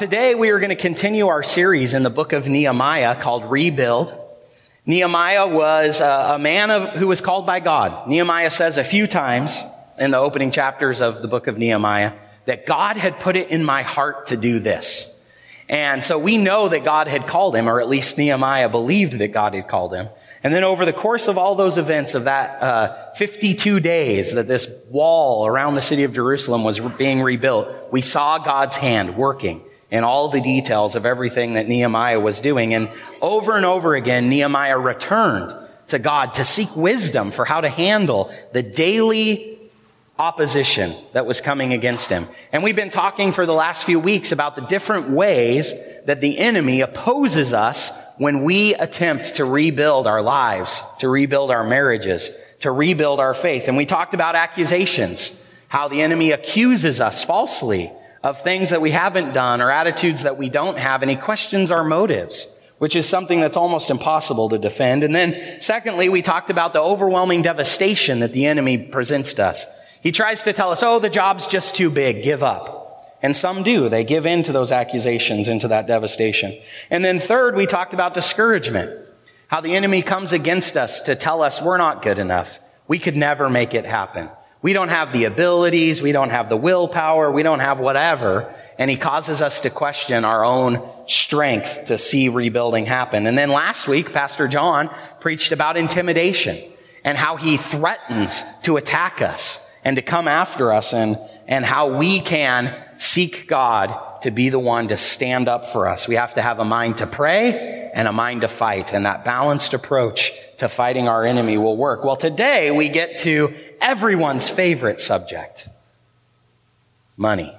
Today we are going to continue our series in the book of Nehemiah called Rebuild. Nehemiah was a man who was called by God. Nehemiah says a few times in the opening chapters of the book of Nehemiah that God had put it in my heart to do this. And so we know that God had called him, or at least Nehemiah believed that God had called him. And then over the course of all those events of that 52 days that this wall around the city of Jerusalem was being rebuilt, we saw God's hand working in all the details of everything that Nehemiah was doing. And over again, Nehemiah returned to God to seek wisdom for how to handle the daily opposition that was coming against him. And we've been talking for the last few weeks about the different ways that the enemy opposes us when we attempt to rebuild our lives, to rebuild our marriages, to rebuild our faith. And we talked about accusations, how the enemy accuses us falsely of things that we haven't done or attitudes that we don't have, and he questions our motives, which is something that's almost impossible to defend. And then secondly, we talked about the overwhelming devastation that the enemy presents to us. He tries to tell us, oh, the job's just too big, give up. And some do. They give in to those accusations, into that devastation. And then third, we talked about discouragement, how the enemy comes against us to tell us we're not good enough. We could never make it happen. We don't have the abilities, we don't have the willpower, we don't have whatever. And he causes us to question our own strength to see rebuilding happen. And then last week, Pastor John preached about intimidation and how he threatens to attack us and to come after us, and how we can seek God to be the one to stand up for us. We have to have a mind to pray and a mind to fight, and that balanced approach to fighting our enemy will work. Well, today we get to everyone's favorite subject, money.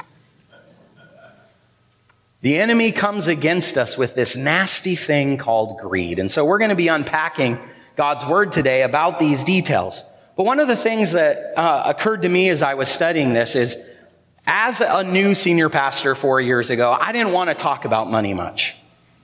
The enemy comes against us with this nasty thing called greed. And so we're going to be unpacking God's word today about these details. But one of the things that occurred to me as I was studying this is, as a new senior pastor 4 years ago, I didn't want to talk about money much.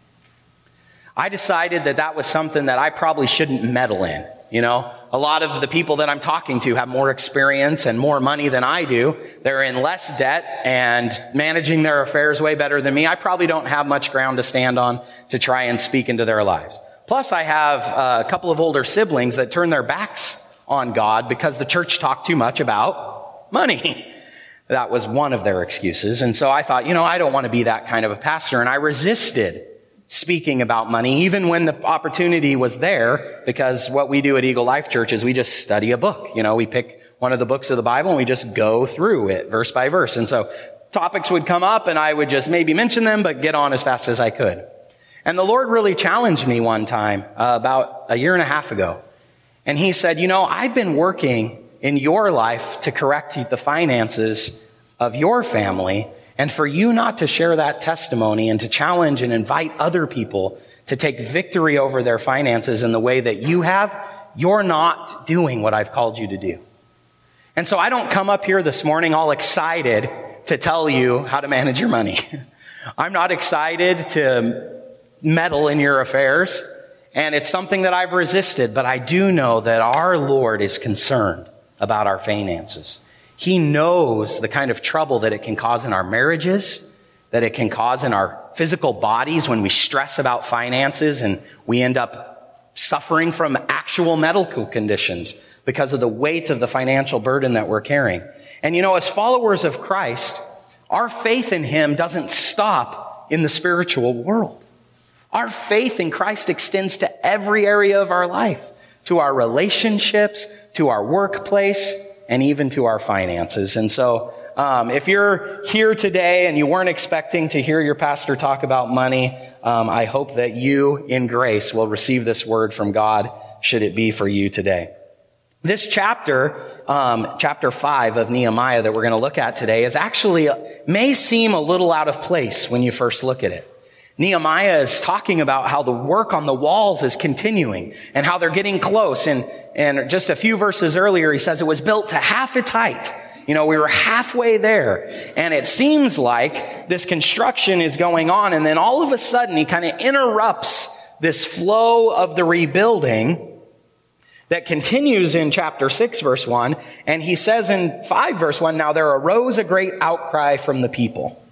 I decided that was something that I probably shouldn't meddle in. You know, a lot of the people that I'm talking to have more experience and more money than I do. They're in less debt and managing their affairs way better than me. I probably don't have much ground to stand on to try and speak into their lives. Plus, I have a couple of older siblings that turn their backs on God because the church talked too much about money. That was one of their excuses. And so I thought, I don't want to be that kind of a pastor. And I resisted speaking about money, even when the opportunity was there, because what we do at Eagle Life Church is we just study a book. We pick one of the books of the Bible and we just go through it verse by verse. And so topics would come up and I would just maybe mention them, but get on as fast as I could. And the Lord really challenged me one time, about a year and a half ago. And he said, I've been working in your life to correct the finances of your family, and for you not to share that testimony and to challenge and invite other people to take victory over their finances in the way that you have, you're not doing what I've called you to do. And so I don't come up here this morning all excited to tell you how to manage your money. I'm not excited to meddle in your affairs. And it's something that I've resisted, but I do know that our Lord is concerned about our finances. He knows the kind of trouble that it can cause in our marriages, that it can cause in our physical bodies when we stress about finances and we end up suffering from actual medical conditions because of the weight of the financial burden that we're carrying. And as followers of Christ, our faith in Him doesn't stop in the spiritual world. Our faith in Christ extends to every area of our life, to our relationships, to our workplace, and even to our finances. And so, if you're here today and you weren't expecting to hear your pastor talk about money, I hope that you, in grace, will receive this word from God, should it be for you today. This chapter, chapter 5 of Nehemiah that we're going to look at today, is actually, may seem a little out of place when you first look at it. Nehemiah is talking about how the work on the walls is continuing and how they're getting close. And just a few verses earlier, he says it was built to half its height. We were halfway there. And it seems like this construction is going on. And then all of a sudden, he kind of interrupts this flow of the rebuilding that continues in chapter 6, verse 1. And he says in 5, verse 1, now there arose a great outcry from the people.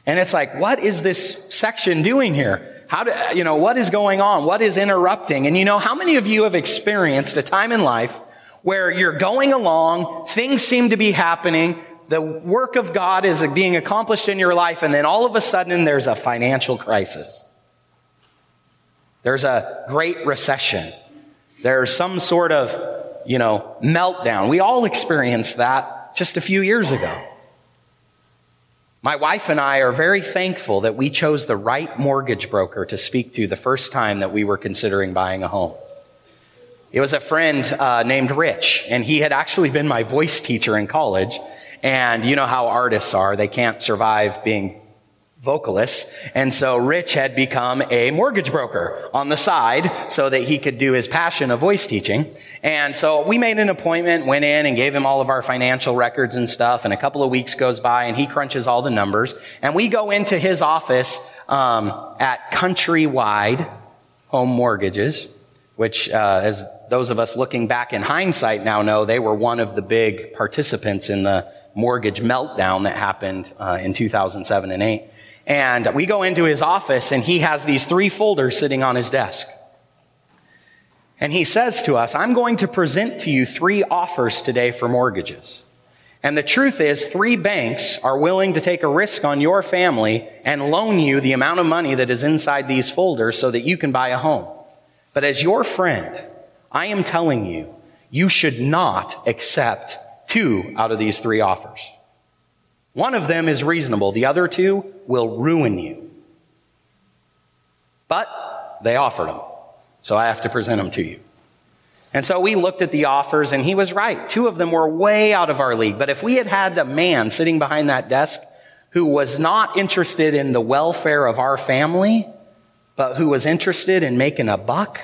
And it's like, what is this section doing here? What is going on? What is interrupting? And how many of you have experienced a time in life where you're going along, things seem to be happening, the work of God is being accomplished in your life, and then all of a sudden there's a financial crisis. There's a great recession. There's some sort of, meltdown. We all experienced that just a few years ago. My wife and I are very thankful that we chose the right mortgage broker to speak to the first time that we were considering buying a home. It was a friend named Rich, and he had actually been my voice teacher in college. And you know how artists are. They can't survive being vocalists. And so Rich had become a mortgage broker on the side so that he could do his passion of voice teaching. And so we made an appointment, went in and gave him all of our financial records and stuff. And a couple of weeks goes by and he crunches all the numbers. And we go into his office at Countrywide Home Mortgages, which as those of us looking back in hindsight now know, they were one of the big participants in the mortgage meltdown that happened in 2007 and 8. And we go into his office and he has these 3 folders sitting on his desk. And he says to us, I'm going to present to you 3 offers today for mortgages. And the truth is 3 banks are willing to take a risk on your family and loan you the amount of money that is inside these folders so that you can buy a home. But as your friend, I am telling you, you should not accept 2 out of these 3 offers. One of them is reasonable. The other 2 will ruin you. But they offered them. So I have to present them to you. And so we looked at the offers and he was right. 2 of them were way out of our league. But if we had had a man sitting behind that desk who was not interested in the welfare of our family, but who was interested in making a buck,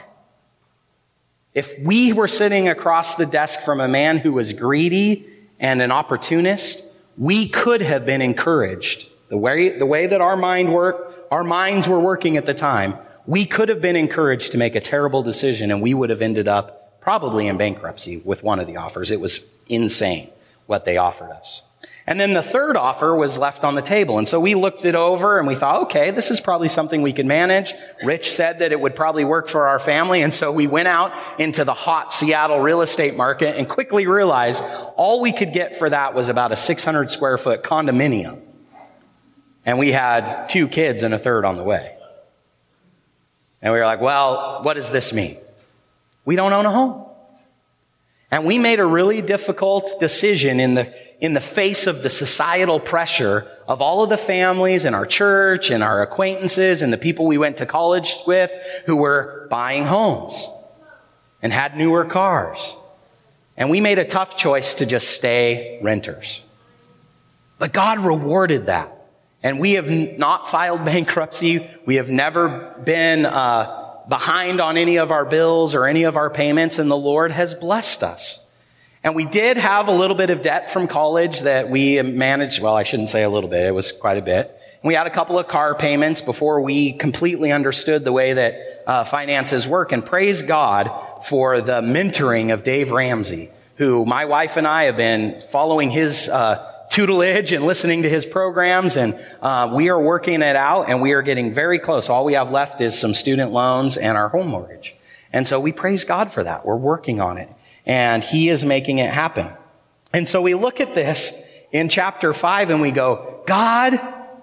if we were sitting across the desk from a man who was greedy and an opportunist, we could have been encouraged. The way that our minds were working at the time, we could have been encouraged to make a terrible decision, and we would have ended up probably in bankruptcy with one of the offers. It was insane what they offered us. And then the 3rd offer was left on the table. And so we looked it over and we thought, okay, this is probably something we can manage. Rich said that it would probably work for our family. And so we went out into the hot Seattle real estate market and quickly realized all we could get for that was about a 600 square foot condominium. And we had 2 kids and a 3rd on the way. And we were like, well, what does this mean? We don't own a home. And we made a really difficult decision in the face of the societal pressure of all of the families in our church and our acquaintances and the people we went to college with who were buying homes and had newer cars. And we made a tough choice to just stay renters. But God rewarded that. And we have not filed bankruptcy. We have never been behind on any of our bills or any of our payments, and the Lord has blessed us. And we did have a little bit of debt from college that we managed. Well, I shouldn't say a little bit. It was quite a bit. And we had a couple of car payments before we completely understood the way that finances work. And praise God for the mentoring of Dave Ramsey, who my wife and I have been following his tutelage and listening to his programs, and we are working it out, and we are getting very close. All we have left is some student loans and our home mortgage. And so we praise God for that. We're working on it, and he is making it happen. And so we look at this in chapter 5 and we go, God,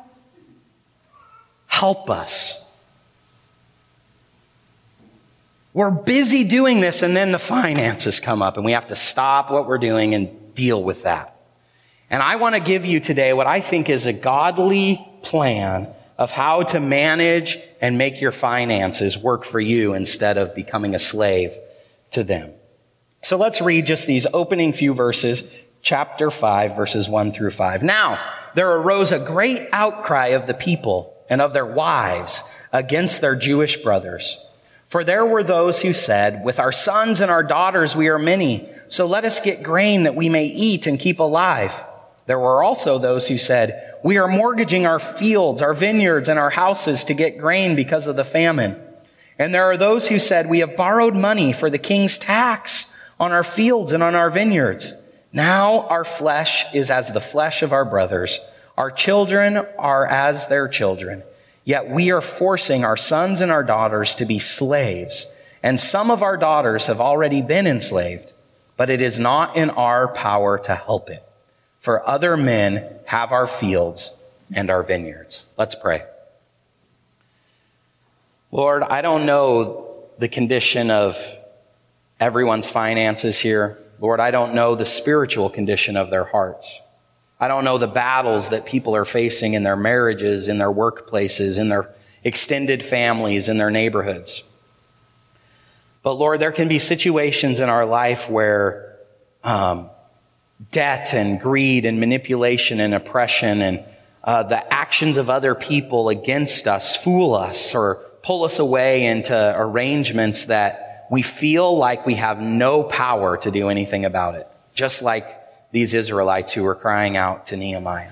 help us. We're busy doing this, and then the finances come up, and we have to stop what we're doing and deal with that. And I want to give you today what I think is a godly plan of how to manage and make your finances work for you instead of becoming a slave to them. So let's read just these opening few verses, chapter 5, verses 1 through 5. Now, there arose a great outcry of the people and of their wives against their Jewish brothers. For there were those who said, with our sons and our daughters we are many, so let us get grain that we may eat and keep alive. There were also those who said, we are mortgaging our fields, our vineyards, and our houses to get grain because of the famine. And there are those who said, we have borrowed money for the king's tax on our fields and on our vineyards. Now our flesh is as the flesh of our brothers, Our children are as their children, yet we are forcing our sons and our daughters to be slaves, and some of our daughters have already been enslaved, but it is not in our power to help it, for other men have our fields and our vineyards." Let's pray. Lord, I don't know the condition of everyone's finances here. Lord, I don't know the spiritual condition of their hearts. I don't know the battles that people are facing in their marriages, in their workplaces, in their extended families, in their neighborhoods. But Lord, there can be situations in our life where debt and greed and manipulation and oppression and the actions of other people against us fool us or pull us away into arrangements that we feel like we have no power to do anything about it, just like these Israelites who were crying out to Nehemiah.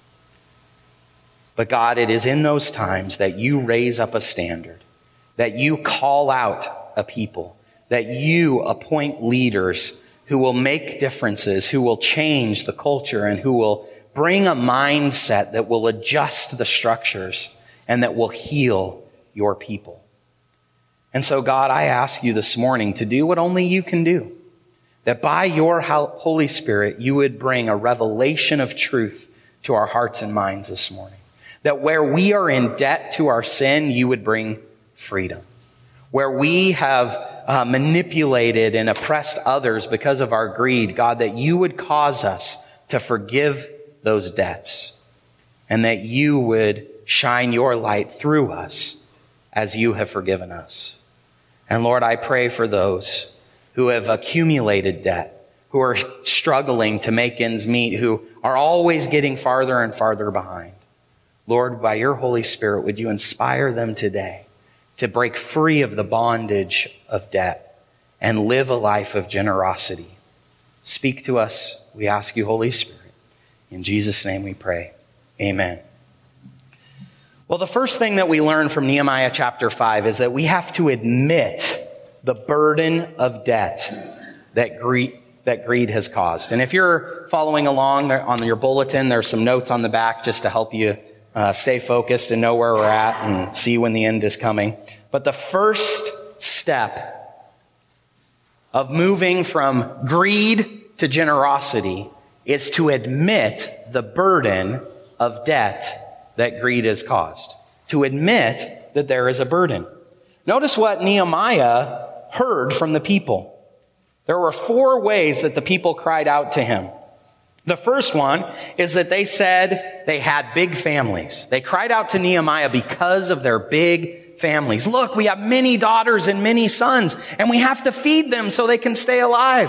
But God, it is in those times that you raise up a standard, that you call out a people, that you appoint leaders who will make differences, who will change the culture, and who will bring a mindset that will adjust the structures and that will heal your people. And so, God, I ask you this morning to do what only you can do, that by your Holy Spirit, you would bring a revelation of truth to our hearts and minds this morning. That where we are in debt to our sin, you would bring freedom. Where we have manipulated and oppressed others because of our greed, God, that you would cause us to forgive those debts, and that you would shine your light through us as you have forgiven us. And Lord, I pray for those who have accumulated debt, who are struggling to make ends meet, who are always getting farther and farther behind. Lord, by your Holy Spirit, would you inspire them today to break free of the bondage of debt and live a life of generosity. Speak to us, we ask you, Holy Spirit. In Jesus' name we pray. Amen. Well, the first thing that we learn from Nehemiah chapter 5 is that we have to admit the burden of debt that greed has caused. And if you're following along on your bulletin, there's some notes on the back just to help you stay focused and know where we're at and see when the end is coming. But the first step of moving from greed to generosity is to admit the burden of debt that greed has caused. To admit that there is a burden. Notice what Nehemiah heard from the people. There were 4 ways that the people cried out to him. The first one is that they said they had big families. They cried out to Nehemiah because of their big families. Look, we have many daughters and many sons, and we have to feed them so they can stay alive.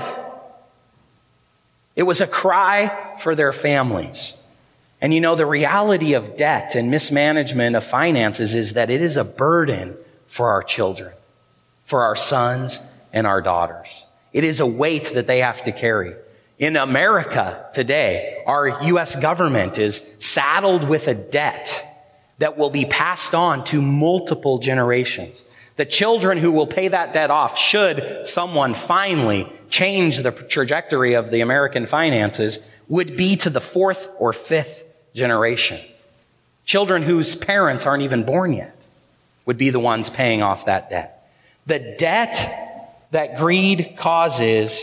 It was a cry for their families. And you know, the reality of debt and mismanagement of finances is that it is a burden for our children, for our sons and our daughters. It is a weight that they have to carry. In America today, our U.S. government is saddled with a debt that will be passed on to multiple generations. The children who will pay that debt off, should someone finally change the trajectory of the American finances, would be to the 4th or 5th generation. Children whose parents aren't even born yet would be the ones paying off that debt. The debt that greed causes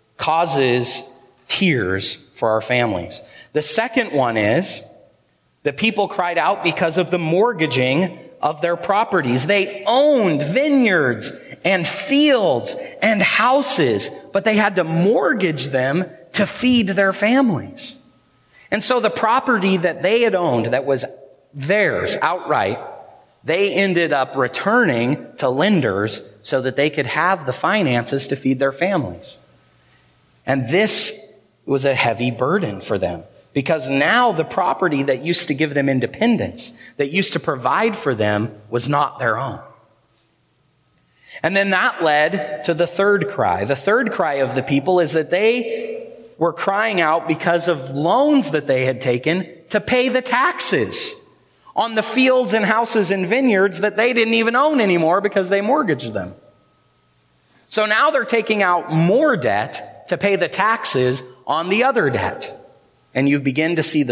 tears for our families. The second one is the people cried out because of the mortgaging of their properties. They owned vineyards and fields and houses, but they had to mortgage them to feed their families. And so the property that they had owned that was theirs outright, they ended up returning to lenders so that they could have the finances to feed their families. And this was a heavy burden for them, because now the property that used to give them independence, that used to provide for them, was not their own. And then that led to the third cry. The third cry of the people is that they were crying out because of loans that they had taken to pay the taxes on the fields and houses and vineyards that they didn't even own anymore because they mortgaged them. So now they're taking out more debt to pay the taxes on the other debt. And you begin to see the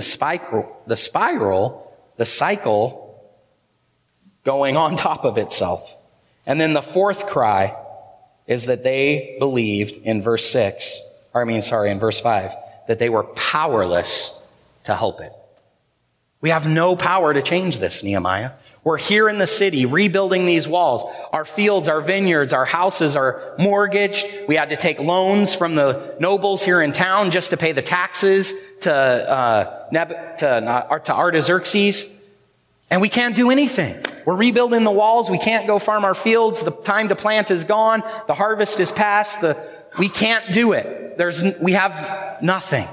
cycle going on top of itself. And then the fourth cry is that they believed in verse 5, that they were powerless to help it. We have no power to change this, Nehemiah. We're here in the city rebuilding these walls. Our fields, our vineyards, our houses are mortgaged. We had to take loans from the nobles here in town just to pay the taxes to Artaxerxes. And we can't do anything. We're rebuilding the walls. We can't go farm our fields. The time to plant is gone. The harvest is past. We can't do it. We have nothing.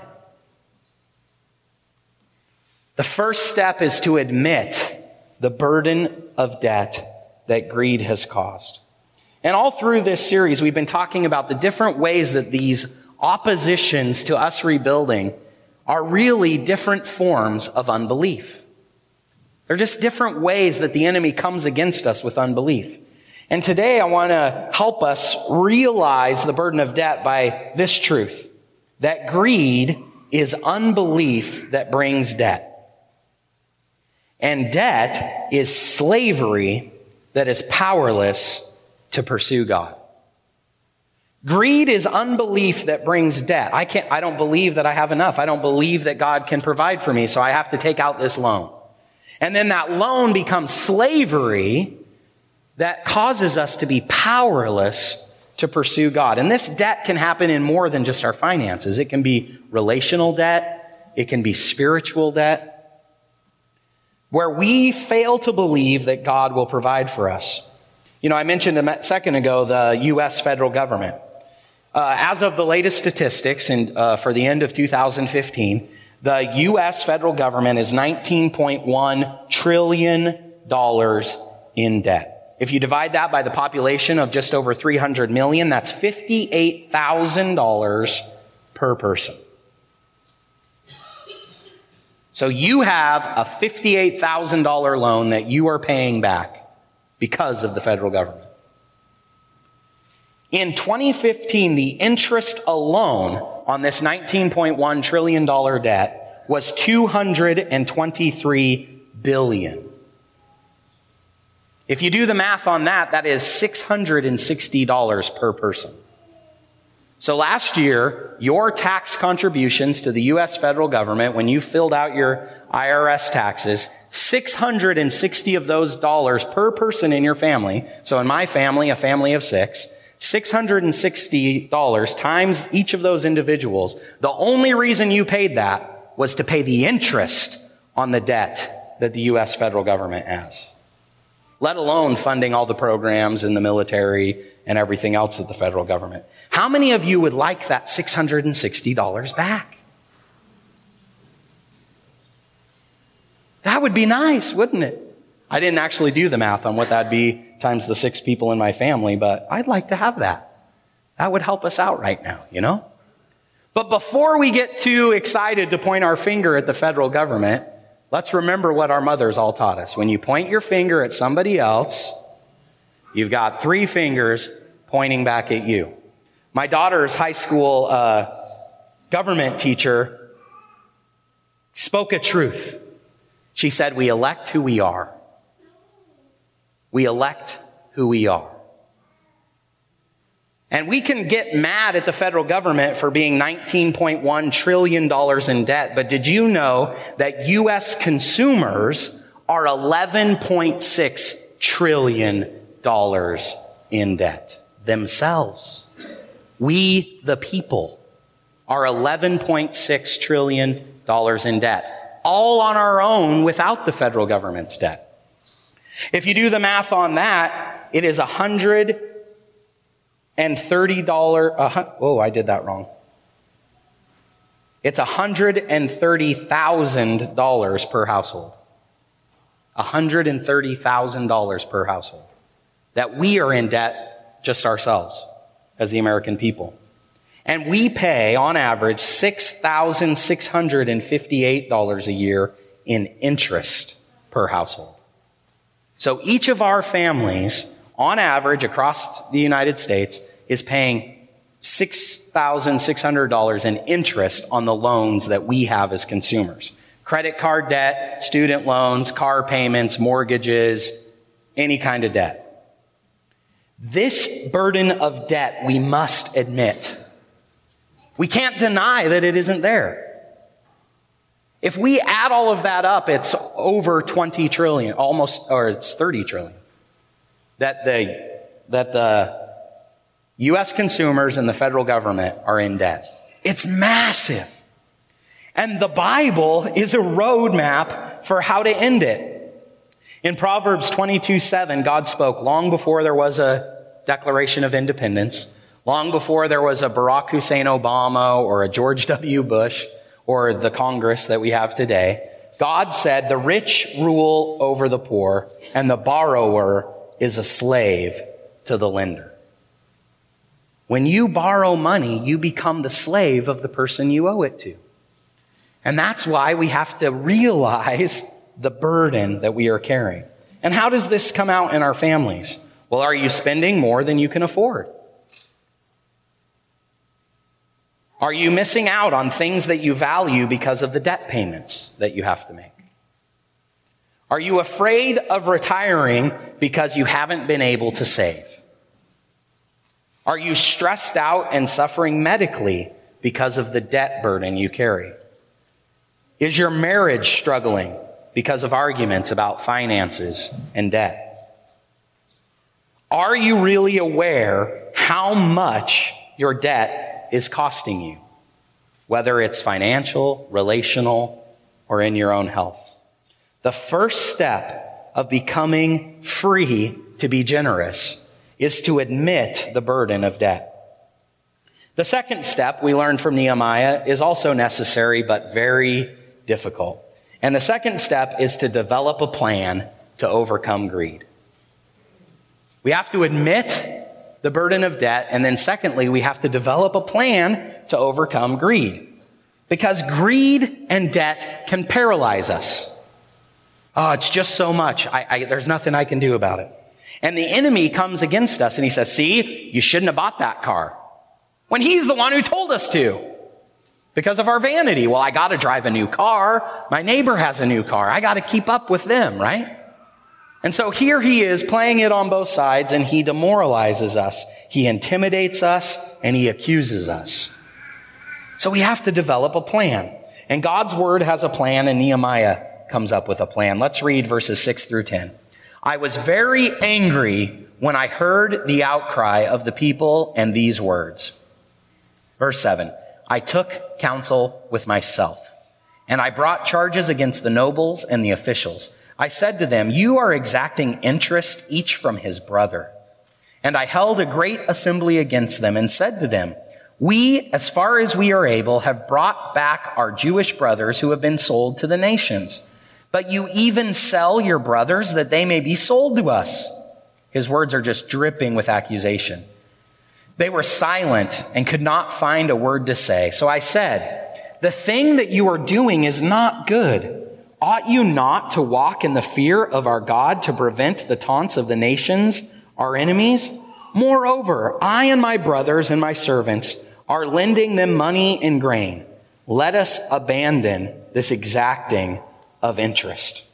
The first step is to admit the burden of debt that greed has caused. And all through this series, we've been talking about the different ways that these oppositions to us rebuilding are really different forms of unbelief. They're just different ways that the enemy comes against us with unbelief. And today I want to help us realize the burden of debt by this truth, that greed is unbelief that brings debt. And debt is slavery that is powerless to pursue God. Greed is unbelief that brings debt. I don't believe that I have enough. I don't believe that God can provide for me, so I have to take out this loan. And then that loan becomes slavery that causes us to be powerless to pursue God. And this debt can happen in more than just our finances. It can be relational debt. It can be spiritual debt, where we fail to believe that God will provide for us. I mentioned a second ago the U.S. federal government. As of the latest statistics for the end of 2015, the U.S. federal government is $19.1 trillion in debt. If you divide that by the population of just over 300 million, that's $58,000 per person. So you have a $58,000 loan that you are paying back because of the federal government. In 2015, the interest alone on this $19.1 trillion debt was $223 billion. If you do the math on that, that is $660 per person. So last year, your tax contributions to the U.S. federal government, when you filled out your IRS taxes, $660 of those dollars per person in your family. So in my family, a family of 6, $660 times each of those individuals. The only reason you paid that was to pay the interest on the debt that the U.S. federal government has, let alone funding all the programs in the military and everything else of the federal government. How many of you would like that $660 back? That would be nice, wouldn't it? I didn't actually do the math on what that'd be times the 6 people in my family, but I'd like to have that. That would help us out right now, But before we get too excited to point our finger at the federal government, let's remember what our mothers all taught us. When you point your finger at somebody else, you've got 3 fingers pointing back at you. My daughter's high school government teacher spoke a truth. She said, we elect who we are. We elect who we are. And we can get mad at the federal government for being $19.1 trillion in debt, but did you know that U.S. consumers are $11.6 trillion in debt themselves? We, the people, are $11.6 trillion in debt, all on our own without the federal government's debt. If you do the math on that, it is $130. I did that wrong. It's $130,000 per household. $130,000 per household that we are in debt just ourselves as the American people. And we pay, on average, $6,658 a year in interest per household. So each of our families, on average, across the United States, is paying $6,600 in interest on the loans that we have as consumers. Credit card debt, student loans, car payments, mortgages, any kind of debt. This burden of debt we must admit. We can't deny that it isn't there. If we add all of that up, it's over 20 trillion, or it's 30 trillion. That the U.S. consumers and the federal government are in debt. It's massive. And the Bible is a roadmap for how to end it. In Proverbs 22:7, God spoke long before there was a Declaration of Independence, long before there was a Barack Hussein Obama or a George W. Bush or the Congress that we have today. God said, the rich rule over the poor, and the borrower is a slave to the lender. When you borrow money, you become the slave of the person you owe it to. And that's why we have to realize the burden that we are carrying. And how does this come out in our families? Well, are you spending more than you can afford? Are you missing out on things that you value because of the debt payments that you have to make? Are you afraid of retiring because you haven't been able to save? Are you stressed out and suffering medically because of the debt burden you carry? Is your marriage struggling because of arguments about finances and debt? Are you really aware how much your debt is costing you, whether it's financial, relational, or in your own health? The first step of becoming free to be generous is to admit the burden of debt. The second step we learn from Nehemiah is also necessary but very difficult. And the second step is to develop a plan to overcome greed. We have to admit the burden of debt, and then secondly, we have to develop a plan to overcome greed. Because greed and debt can paralyze us. Oh, it's just so much. There's nothing I can do about it. And the enemy comes against us and he says, see, you shouldn't have bought that car. When he's the one who told us to. Because of our vanity. Well, I got to drive a new car. My neighbor has a new car. I got to keep up with them, right? And so here he is playing it on both sides, and he demoralizes us. He intimidates us, and he accuses us. So we have to develop a plan. And God's word has a plan, and Nehemiah comes up with a plan. Let's read verses 6 through 10. I was very angry when I heard the outcry of the people and these words. Verse 7. I took counsel with myself, and I brought charges against the nobles and the officials. I said to them, you are exacting interest each from his brother. And I held a great assembly against them and said to them, we, as far as we are able, have brought back our Jewish brothers who have been sold to the nations. But you even sell your brothers that they may be sold to us. His words are just dripping with accusation. They were silent and could not find a word to say. So I said, the thing that you are doing is not good. Ought you not to walk in the fear of our God to prevent the taunts of the nations, our enemies? Moreover, I and my brothers and my servants are lending them money and grain. Let us abandon this exacting of interest.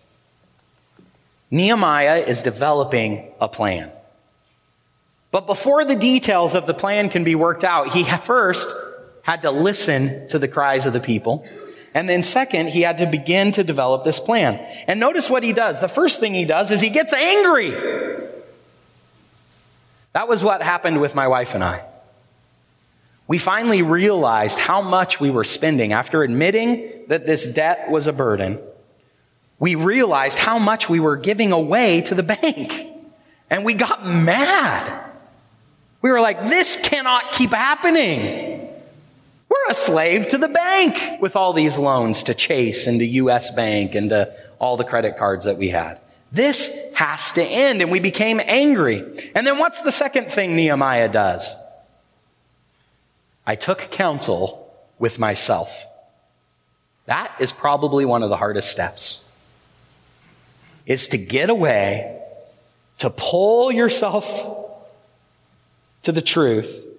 Nehemiah is developing a plan. But before the details of the plan can be worked out, he first had to listen to the cries of the people. And then second, he had to begin to develop this plan. And notice what he does. The first thing he does is he gets angry. That was what happened with my wife and I. We finally realized how much we were spending. After admitting that this debt was a burden, we realized how much we were giving away to the bank. And we got mad. We were like, this cannot keep happening. We're a slave to the bank with all these loans to Chase and to U.S. Bank and to all the credit cards that we had. This has to end. And we became angry. And then what's the second thing Nehemiah does? I took counsel with myself. That is probably one of the hardest steps. Is to get away, to pull yourself to the truth,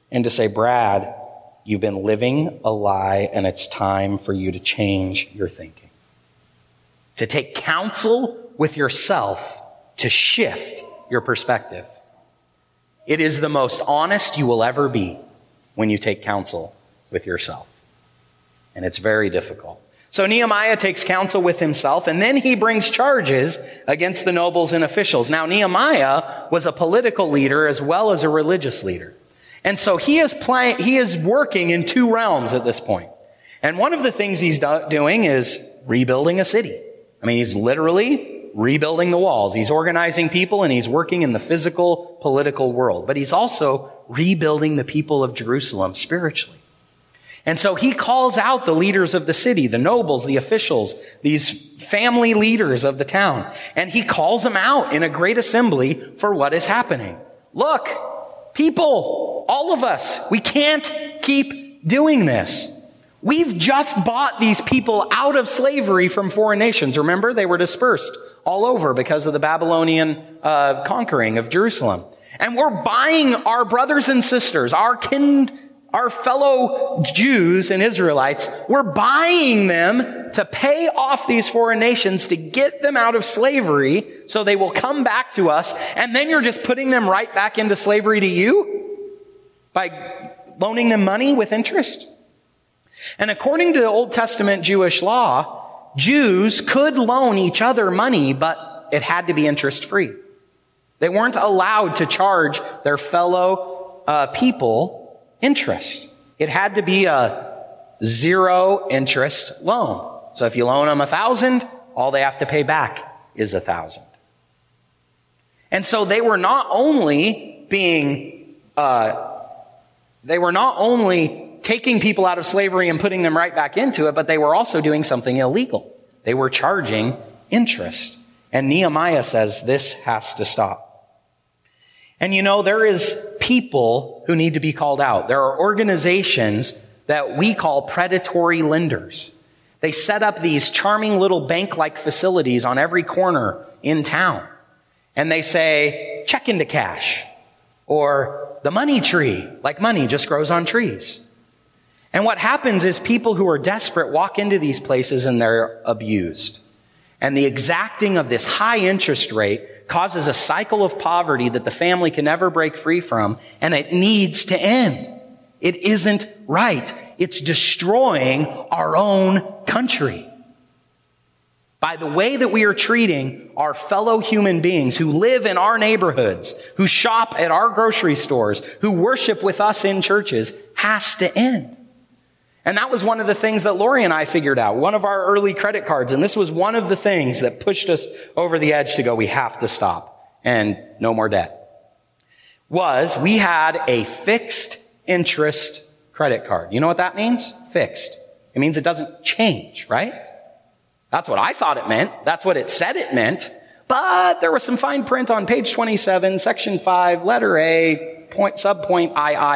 and to say, Brad, you've been living a lie and it's time for you to change your thinking. To take counsel with yourself to shift your perspective. It is the most honest you will ever be when you take counsel with yourself. And it's very difficult. So Nehemiah takes counsel with himself, and then he brings charges against the nobles and officials. Now, Nehemiah was a political leader as well as a religious leader. And so he is working in two realms at this point. And one of the things he's doing is rebuilding a city. I mean, he's literally rebuilding the walls. He's organizing people, and he's working in the physical, political world. But he's also rebuilding the people of Jerusalem spiritually. And so he calls out the leaders of the city, the nobles, the officials, these family leaders of the town. And he calls them out in a great assembly for what is happening. Look, people, all of us, we can't keep doing this. We've just bought these people out of slavery from foreign nations. Remember, they were dispersed all over because of the Babylonian conquering of Jerusalem. And we're buying our brothers and sisters, our fellow Jews and Israelites, we're buying them to pay off these foreign nations to get them out of slavery so they will come back to us. And then you're just putting them right back into slavery to you by loaning them money with interest. And according to the Old Testament Jewish law, Jews could loan each other money, but it had to be interest-free. They weren't allowed to charge their fellow people interest. It had to be a zero interest loan. So if you loan them 1,000, all they have to pay back is 1,000. And so they were not only taking people out of slavery and putting them right back into it, but they were also doing something illegal. They were charging interest. And Nehemiah says this has to stop. And you know, there is people who need to be called out. There are organizations that we call predatory lenders. They set up these charming little bank-like facilities on every corner in town. And they say, check into cash. Or the money tree, like money just grows on trees. And what happens is people who are desperate walk into these places and they're abused. And the exacting of this high interest rate causes a cycle of poverty that the family can never break free from, and it needs to end. It isn't right. It's destroying our own country. By the way that we are treating our fellow human beings who live in our neighborhoods, who shop at our grocery stores, who worship with us in churches, has to end. And that was one of the things that Lori and I figured out, one of our early credit cards. And this was one of the things that pushed us over the edge to go, we have to stop and no more debt. Was we had a fixed interest credit card. You know what that means? Fixed. It means it doesn't change, right? That's what I thought it meant. That's what it said it meant. But there was some fine print on page 27, section 5, letter A, subpoint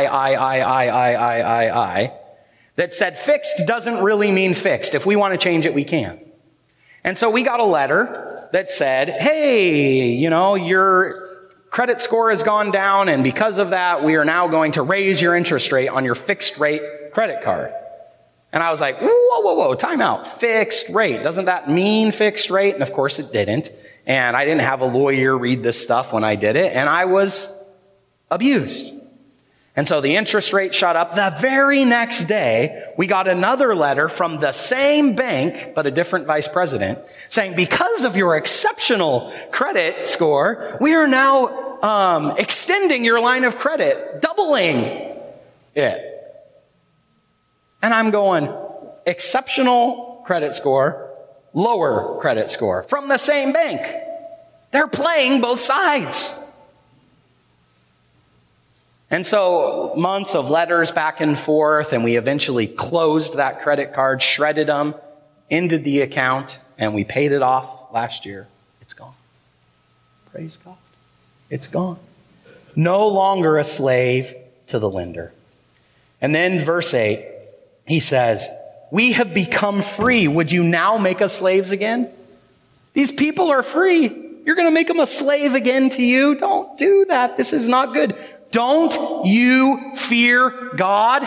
I, that said fixed doesn't really mean fixed. If we want to change it, we can. And so we got a letter that said, hey, you know, your credit score has gone down, and because of that, we are now going to raise your interest rate on your fixed rate credit card. And I was like, whoa, time out. Fixed rate. Doesn't that mean fixed rate? And of course it didn't. And I didn't have a lawyer read this stuff when I did it, and I was abused. And so the interest rate shot up. The very next day, we got another letter from the same bank, but a different vice president, saying, because of your exceptional credit score, we are now extending your line of credit, doubling it. And I'm going, exceptional credit score, lower credit score, from the same bank. They're playing both sides. And so months of letters back and forth, and we eventually closed that credit card, shredded them, ended the account, and we paid it off last year. It's gone. Praise God. It's gone. No longer a slave to the lender. And then verse 8, he says, we have become free. Would you now make us slaves again? These people are free. You're going to make them a slave again to you? Don't do that. This is not good. Don't you fear God?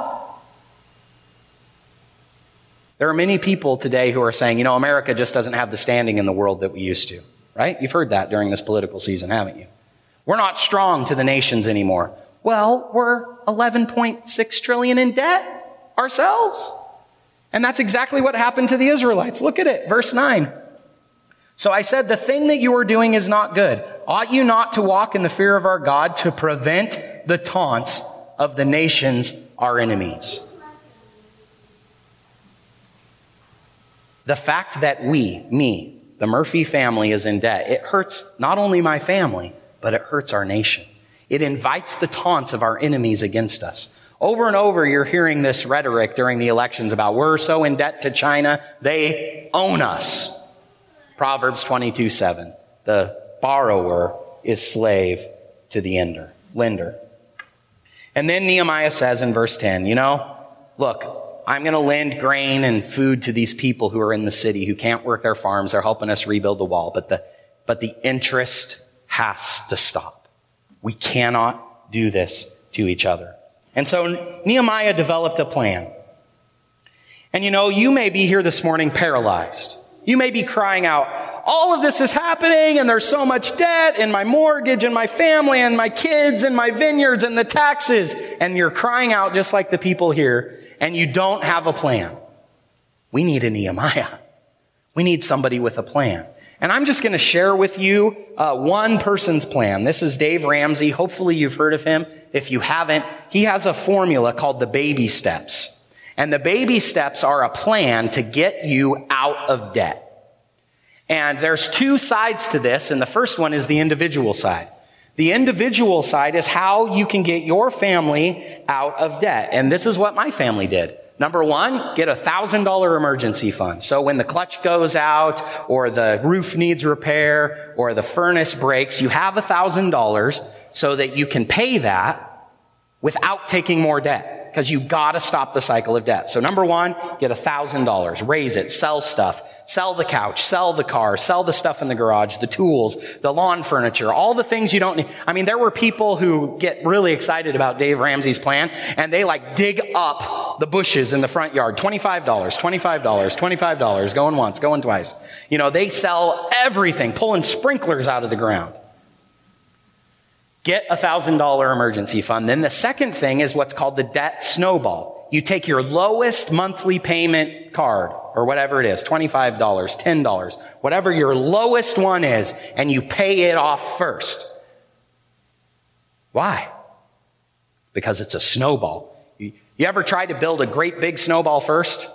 There are many people today who are saying, America just doesn't have the standing in the world that we used to, right? You've heard that during this political season, haven't you? We're not strong to the nations anymore. Well, we're 11.6 trillion in debt ourselves. And that's exactly what happened to the Israelites. Look at it, verse 9. So I said, the thing that you are doing is not good. Ought you not to walk in the fear of our God to prevent the taunts of the nations, our enemies? The fact that me, the Murphy family, is in debt, it hurts not only my family, but it hurts our nation. It invites the taunts of our enemies against us. Over and over, you're hearing this rhetoric during the elections about we're so in debt to China, they own us. Proverbs 22:7. The borrower is slave to the lender. And then Nehemiah says in verse 10, look, I'm going to lend grain and food to these people who are in the city who can't work their farms. They're helping us rebuild the wall. But the interest has to stop. We cannot do this to each other. And so Nehemiah developed a plan. And you may be here this morning paralyzed. You may be crying out, all of this is happening and there's so much debt and my mortgage and my family and my kids and my vineyards and the taxes. And you're crying out just like the people here and you don't have a plan. We need a Nehemiah. We need somebody with a plan. And I'm just going to share with you one person's plan. This is Dave Ramsey. Hopefully you've heard of him. If you haven't, he has a formula called the baby steps. And the baby steps are a plan to get you out of debt. And there's two sides to this, and the first one is the individual side. The individual side is how you can get your family out of debt. And this is what my family did. Number one, get a $1,000 emergency fund. So when the clutch goes out, or the roof needs repair, or the furnace breaks, you have $1,000 so that you can pay that without taking more debt. Because you gotta stop the cycle of debt. So number one, get $1,000, raise it, sell stuff, sell the couch, sell the car, sell the stuff in the garage, the tools, the lawn furniture, all the things you don't need. I mean, there were people who get really excited about Dave Ramsey's plan and they dig up the bushes in the front yard. $25, $25, $25, going once, going twice. They sell everything, pulling sprinklers out of the ground. Get a $1,000 emergency fund. Then the second thing is what's called the debt snowball. You take your lowest monthly payment card, or whatever it is, $25, $10, whatever your lowest one is, and you pay it off first. Why? Because it's a snowball. You ever tried to build a great big snowball first?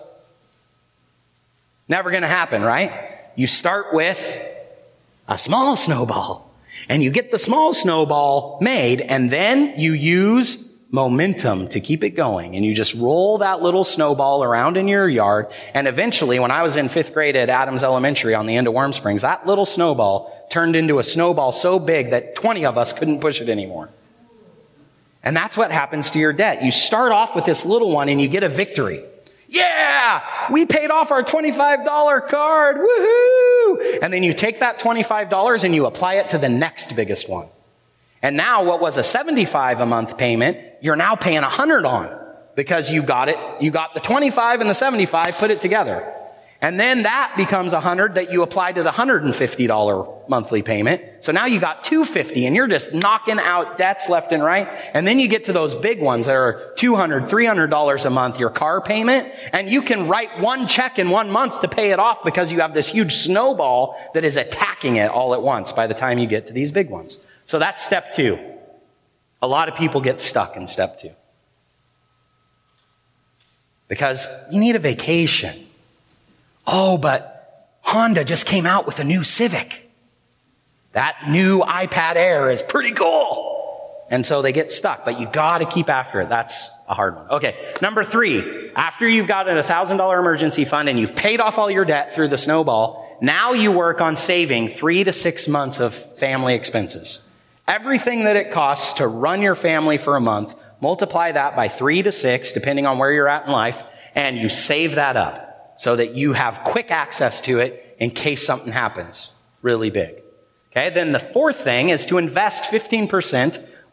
Never going to happen, right? You start with a small snowball. And you get the small snowball made, and then you use momentum to keep it going. And you just roll that little snowball around in your yard. And eventually, when I was in 5th grade at Adams Elementary on the end of Warm Springs, that little snowball turned into a snowball so big that 20 of us couldn't push it anymore. And that's what happens to your debt. You start off with this little one and you get a victory. Yeah! We paid off our $25 card! Woohoo! And then you take that $25 and you apply it to the next biggest one. And now what was a $75 a month payment, you're now paying $100 on. Because you got the 25 and the 75, put it together. And then that becomes $100 that you apply to the $150 monthly payment. So now you got $250 and you're just knocking out debts left and right. And then you get to those big ones that are $200, $300 a month, your car payment. And you can write one check in 1 month to pay it off because you have this huge snowball that is attacking it all at once by the time you get to these big ones. So that's step 2. A lot of people get stuck in step 2. Because you need a vacation. Oh, but Honda just came out with a new Civic. That new iPad Air is pretty cool. And so they get stuck, but you gotta keep after it. That's a hard one. Okay, number 3. After you've got a $1,000 emergency fund and you've paid off all your debt through the snowball, now you work on saving 3 to 6 months of family expenses. Everything that it costs to run your family for a month, multiply that by 3 to 6, depending on where you're at in life, and you save that up. So that you have quick access to it in case something happens really big. Okay, then the 4th thing is to invest 15%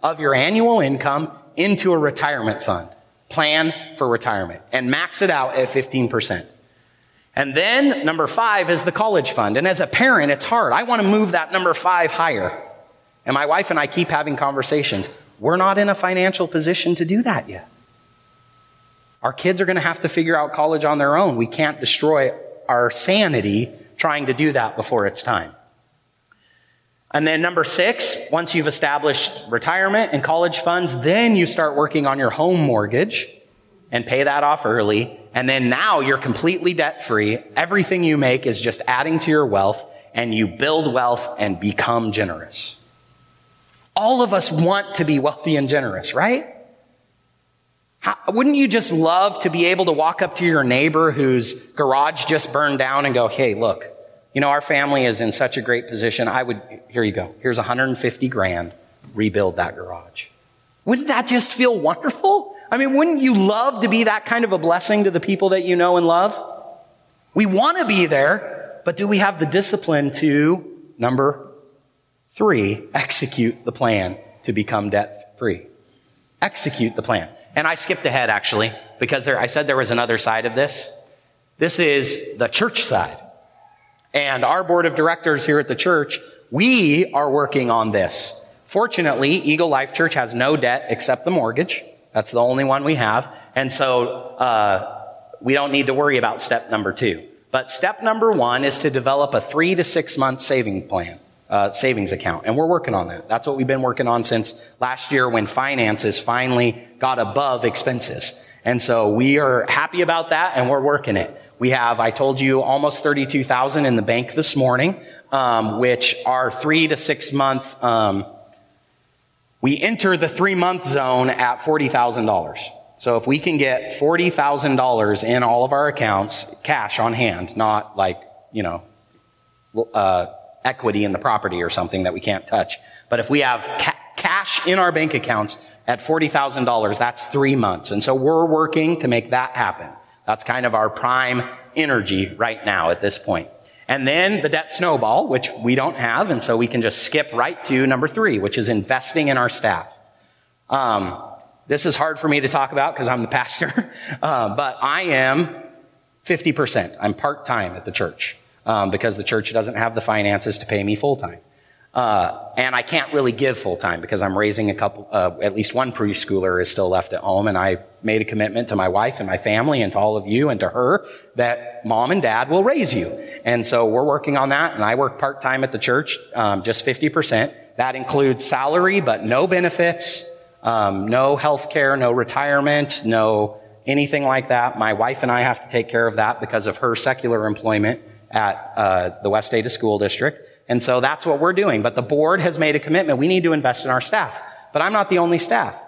of your annual income into a retirement fund. Plan for retirement and max it out at 15%. And then number 5 is the college fund. And as a parent, it's hard. I want to move that number 5 higher. And my wife and I keep having conversations. We're not in a financial position to do that yet. Our kids are going to have to figure out college on their own. We can't destroy our sanity trying to do that before it's time. And then number 6, once you've established retirement and college funds, then you start working on your home mortgage and pay that off early. And then now you're completely debt-free. Everything you make is just adding to your wealth, and you build wealth and become generous. All of us want to be wealthy and generous, right? Wouldn't you just love to be able to walk up to your neighbor whose garage just burned down and go, hey, look, our family is in such a great position. Here you go. Here's $150,000. Rebuild that garage. Wouldn't that just feel wonderful? I mean, wouldn't you love to be that kind of a blessing to the people that you know and love? We want to be there, but do we have the discipline to, number 3, execute the plan to become debt-free? Execute the plan. And I skipped ahead, actually, because I said there was another side of this. This is the church side. And our board of directors here at the church, we are working on this. Fortunately, Eagle Life Church has no debt except the mortgage. That's the only one we have. And so we don't need to worry about step number 2. But step number 1 is to develop a 3 to 6 month savings account. And we're working on that. That's what we've been working on since last year when finances finally got above expenses. And so we are happy about that, and we're working it. We have, I told you, almost $32,000 in the bank this morning, which are 3 to 6 month. We enter the 3-month zone at $40,000. So if we can get $40,000 in all of our accounts, cash on hand, not like, equity in the property or something that we can't touch. But if we have cash in our bank accounts at $40,000, that's 3 months. And so we're working to make that happen. That's kind of our prime energy right now at this point. And then the debt snowball, which we don't have, and so we can just skip right to number 3, which is investing in our staff. This is hard for me to talk about because I'm the pastor, but I am 50%. I'm part-time at the church because the church doesn't have the finances to pay me full-time. And I can't really give full-time because I'm raising at least one preschooler is still left at home, and I made a commitment to my wife and my family and to all of you and to her that mom and dad will raise you. And so we're working on that, and I work part-time at the church, just 50%. That includes salary, but no benefits, no health care, no retirement, no anything like that. My wife and I have to take care of that because of her secular employment at the West Ada School District. And so that's what we're doing. But the board has made a commitment. We need to invest in our staff. But I'm not the only staff.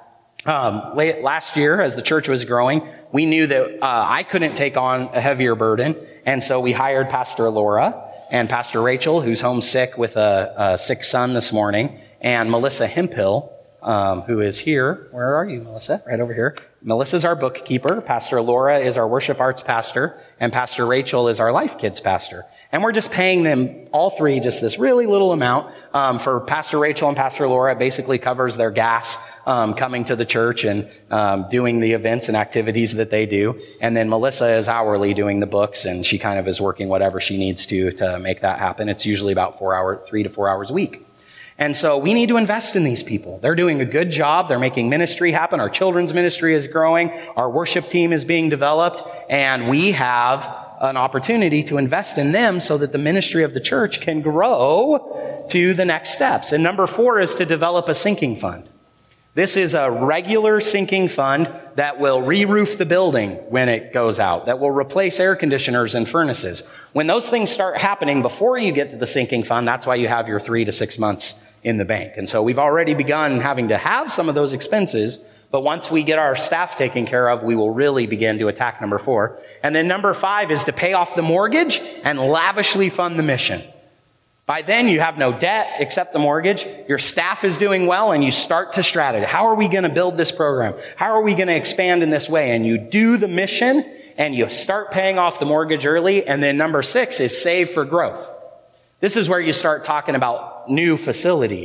Last year, as the church was growing, we knew that I couldn't take on a heavier burden. And so we hired Pastor Laura and Pastor Rachel, who's home sick with a sick son this morning, and Melissa Hemphill, who is here. Where are you, Melissa? Right over here. Melissa's our bookkeeper. Pastor Laura is our worship arts pastor. And Pastor Rachel is our life kids pastor. And we're just paying them, all 3, just this really little amount. For Pastor Rachel and Pastor Laura, it basically covers their gas coming to the church and doing the events and activities that they do. And then Melissa is hourly doing the books, and she kind of is working whatever she needs to make that happen. It's usually about 3 to 4 hours a week. And so we need to invest in these people. They're doing a good job. They're making ministry happen. Our children's ministry is growing. Our worship team is being developed. And we have an opportunity to invest in them so that the ministry of the church can grow to the next steps. And number 4 is to develop a sinking fund. This is a regular sinking fund that will re-roof the building when it goes out, that will replace air conditioners and furnaces. When those things start happening before you get to the sinking fund, that's why you have your 3 to 6 months in the bank. And so we've already begun having to have some of those expenses, but once we get our staff taken care of, we will really begin to attack number 4. And then number 5 is to pay off the mortgage and lavishly fund the mission. By then, you have no debt except the mortgage. Your staff is doing well, and you start to strategize. How are we going to build this program? How are we going to expand in this way? And you do the mission, and you start paying off the mortgage early. And then number 6 is save for growth. This is where you start talking about new facilities,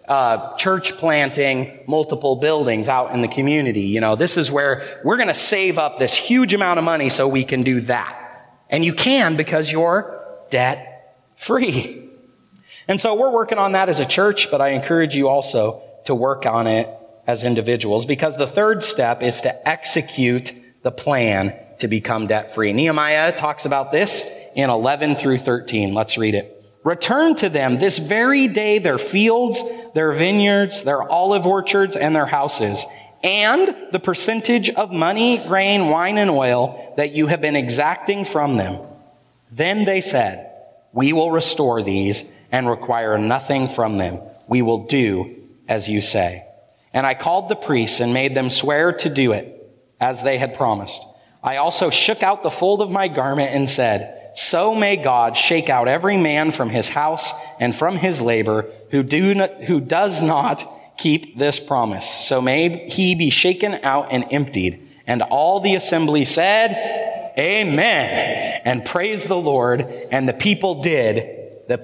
church planting, multiple buildings out in the community. This is where we're going to save up this huge amount of money so we can do that. And you can because you're debt free. And so we're working on that as a church, but I encourage you also to work on it as individuals, because the third step is to execute the plan to become debt free. Nehemiah talks about this in 11 through 13. Let's read it. Return to them this very day their fields, their vineyards, their olive orchards, and their houses, and the percentage of money, grain, wine, and oil that you have been exacting from them. Then they said, we will restore these and require nothing from them. We will do as you say. And I called the priests and made them swear to do it as they had promised. I also shook out the fold of my garment and said, so may God shake out every man from his house and from his labor who does not keep this promise. So may he be shaken out and emptied. And all the assembly said, Amen, and praised the Lord. And the people did, and the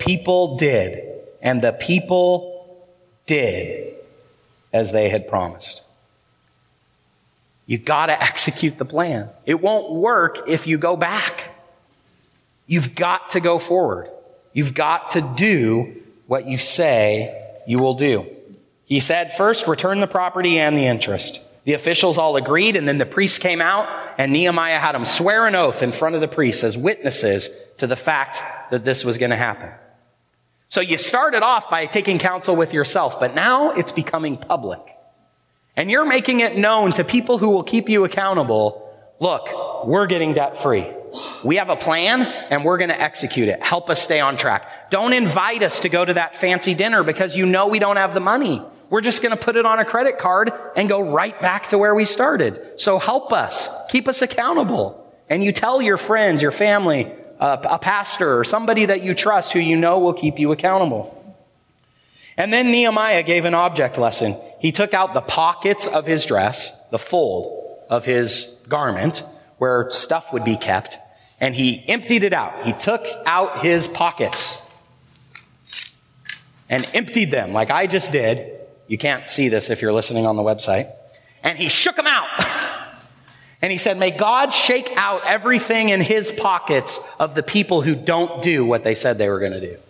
people did as they had promised. You got to execute the plan. It won't work if you go back. You've got to go forward. You've got to do what you say you will do. He said, first, return the property and the interest. The officials all agreed, and then the priests came out, and Nehemiah had them swear an oath in front of the priests as witnesses to the fact that this was going to happen. So you started off by taking counsel with yourself, but now it's becoming public. And you're making it known to people who will keep you accountable. Look, we're getting debt free. We have a plan and we're going to execute it. Help us stay on track. Don't invite us to go to that fancy dinner because you know we don't have the money. We're just going to put it on a credit card and go right back to where we started. So help us. Keep us accountable. And you tell your friends, your family, a pastor or somebody that you trust who you know will keep you accountable. And then Nehemiah gave an object lesson. He took out the pockets of his dress, the fold of his garment, where stuff would be kept, and he emptied it out. He took out his pockets and emptied them like I just did. You can't see this if you're listening on the website. And he shook them out. And he said, may God shake out everything in his pockets of the people who don't do what they said they were going to do.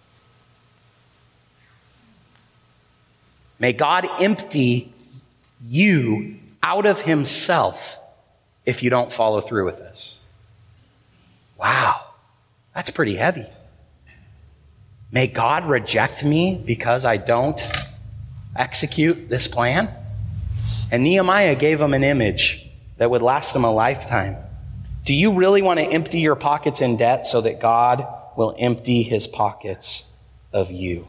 May God empty you out of himself if you don't follow through with this. Wow, that's pretty heavy. May God reject me because I don't execute this plan? And Nehemiah gave him an image that would last him a lifetime. Do you really want to empty your pockets in debt so that God will empty his pockets of you?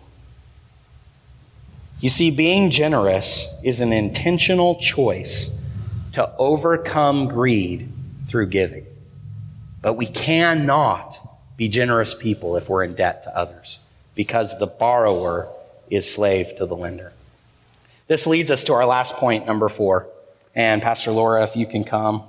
You see, being generous is an intentional choice to overcome greed through giving. But we cannot be generous people if we're in debt to others, because the borrower is slave to the lender. This leads us to our last point, number 4. And Pastor Laura, if you can come.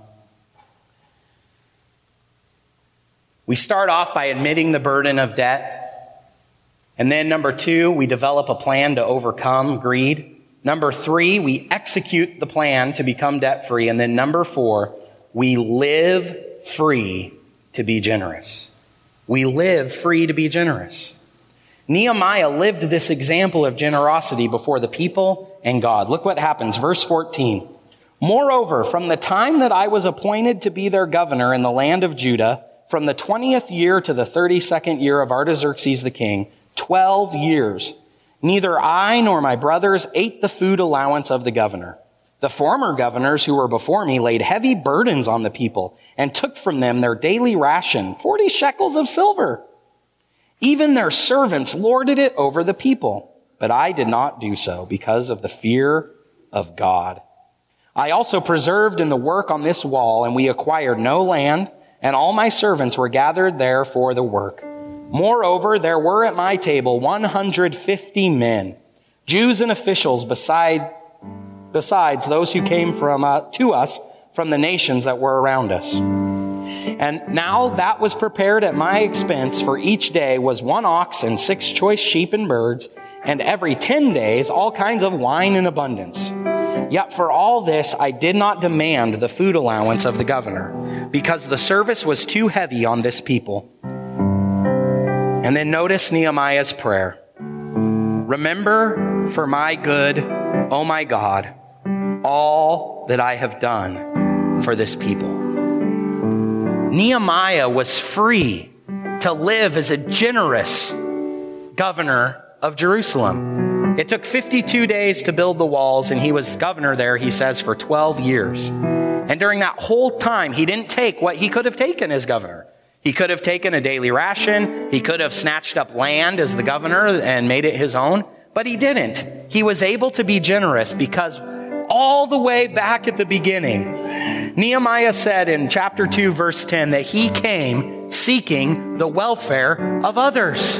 We start off by admitting the burden of debt. And then number 2, we develop a plan to overcome greed. Number 3, we execute the plan to become debt-free. And then number 4, we live free to be generous. We live free to be generous. Nehemiah lived this example of generosity before the people and God. Look what happens. Verse 14. Moreover, from the time that I was appointed to be their governor in the land of Judah, from the 20th year to the 32nd year of Artaxerxes the king, 12 years, neither I nor my brothers ate the food allowance of the governor. The former governors who were before me laid heavy burdens on the people and took from them their daily ration, 40 shekels of silver. Even their servants lorded it over the people, but I did not do so because of the fear of God. I also persevered in the work on this wall, and we acquired no land, and all my servants were gathered there for the work. Moreover, there were at my table 150 men, Jews and officials, besides those who came to us from the nations that were around us. And now that was prepared at my expense for each day was 1 ox and 6 choice sheep and birds, and every 10 days all kinds of wine in abundance. Yet for all this I did not demand the food allowance of the governor, because the service was too heavy on this people. And then notice Nehemiah's prayer. Remember for my good, O my God, all that I have done for this people. Nehemiah was free to live as a generous governor of Jerusalem. It took 52 days to build the walls, and he was governor there, he says, for 12 years. And during that whole time, he didn't take what he could have taken as governor. He could have taken a daily ration. He could have snatched up land as the governor and made it his own, but he didn't. He was able to be generous because all the way back at the beginning, Nehemiah said in chapter 2, verse 10, that he came seeking the welfare of others.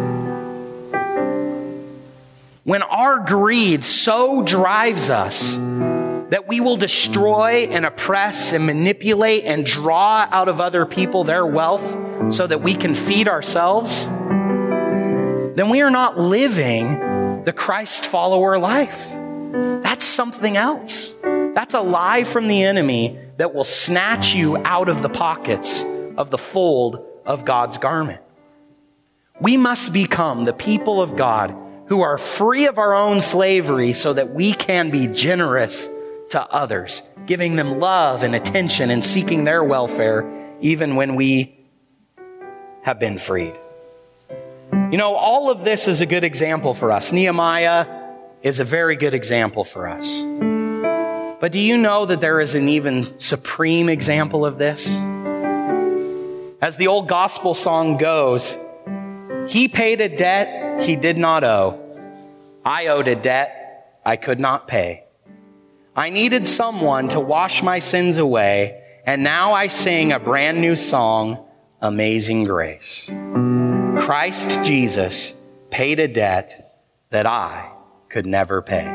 When our greed so drives us that we will destroy and oppress and manipulate and draw out of other people their wealth so that we can feed ourselves, then we are not living the Christ follower life. That's something else. That's a lie from the enemy that will snatch you out of the pockets of the fold of God's garment. We must become the people of God who are free of our own slavery so that we can be generous to others, giving them love and attention and seeking their welfare even when we have been freed. You know, all of this is a good example for us. Nehemiah is a very good example for us. But do you know that there is an even supreme example of this? As the old gospel song goes, he paid a debt he did not owe. I owed a debt I could not pay. I needed someone to wash my sins away, and now I sing a brand new song, Amazing Grace. Christ Jesus paid a debt that I could never pay.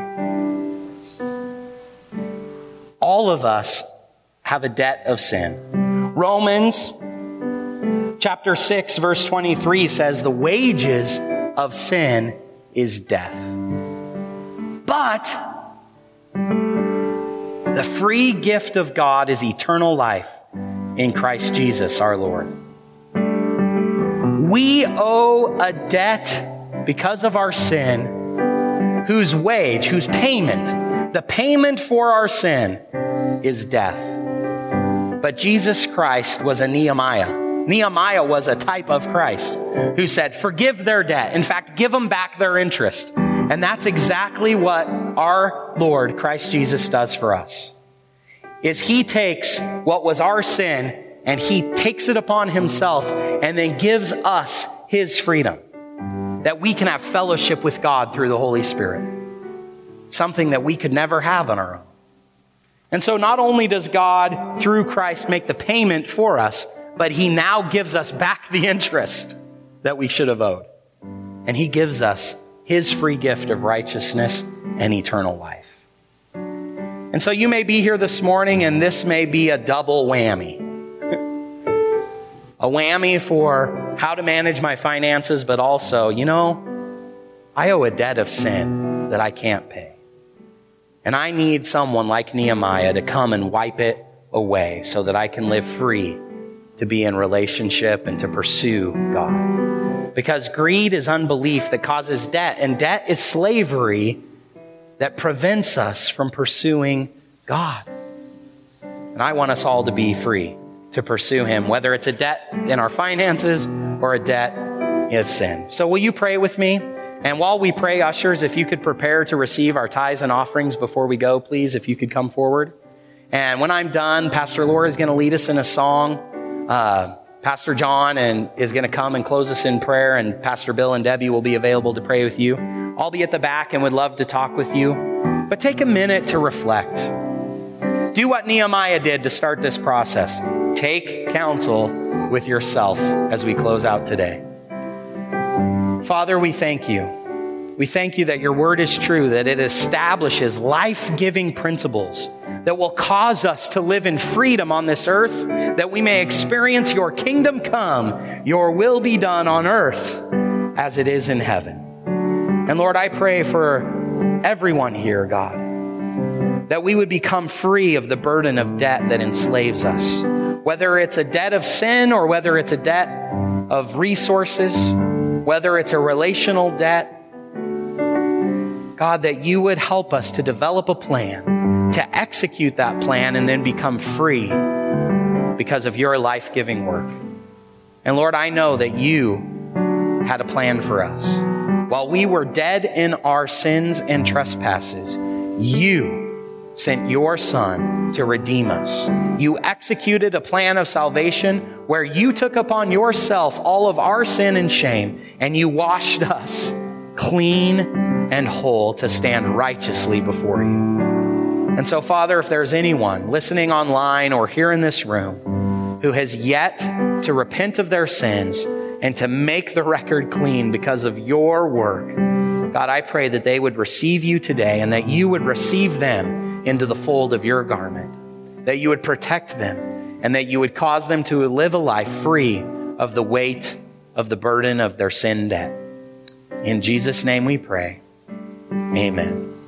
All of us have a debt of sin. Romans chapter 6, verse 23 says, the wages of sin is death. But the free gift of God is eternal life in Christ Jesus our Lord. We owe a debt because of our sin, whose wage, whose payment, the payment for our sin is death. But Jesus Christ was a Nehemiah. Nehemiah was a type of Christ who said, forgive their debt. In fact, give them back their interest. And that's exactly what our Lord Christ Jesus does for us. Is he takes what was our sin and he takes it upon himself and then gives us his freedom, that we can have fellowship with God through the Holy Spirit, something that we could never have on our own. And so not only does God, through Christ, make the payment for us, but he now gives us back the interest that we should have owed. And he gives us his free gift of righteousness and eternal life. And so you may be here this morning and this may be a double whammy. A whammy for how to manage my finances, but also, I owe a debt of sin that I can't pay. And I need someone like Nehemiah to come and wipe it away so that I can live free to be in relationship and to pursue God. Because greed is unbelief that causes debt, and debt is slavery that prevents us from pursuing God. And I want us all to be free to pursue him, whether it's a debt in our finances or a debt of sin. So will you pray with me? And while we pray, ushers, if you could prepare to receive our tithes and offerings before we go, please, if you could come forward. And when I'm done, Pastor Laura is going to lead us in a song. Pastor John is going to come and close us in prayer, and Pastor Bill and Debbie will be available to pray with you. I'll be at the back and would love to talk with you. But take a minute to reflect. Do what Nehemiah did to start this process. Take counsel with yourself as we close out today. Father, we thank you. We thank you that your word is true, that it establishes life-giving principles that will cause us to live in freedom on this earth, that we may experience your kingdom come, your will be done on earth as it is in heaven. And Lord, I pray for everyone here, God, that we would become free of the burden of debt that enslaves us. Whether it's a debt of sin or whether it's a debt of resources, whether it's a relational debt, God, that you would help us to develop a plan, to execute that plan, and then become free because of your life-giving work. And Lord, I know that you had a plan for us. While we were dead in our sins and trespasses, you sent your Son to redeem us. You executed a plan of salvation where you took upon yourself all of our sin and shame, and you washed us clean and whole to stand righteously before you. And so, Father, if there's anyone listening online or here in this room who has yet to repent of their sins and to make the record clean because of your work, God, I pray that they would receive you today and that you would receive them into the fold of your garment, that you would protect them, and that you would cause them to live a life free of the weight of the burden of their sin debt. In Jesus' name we pray. Amen.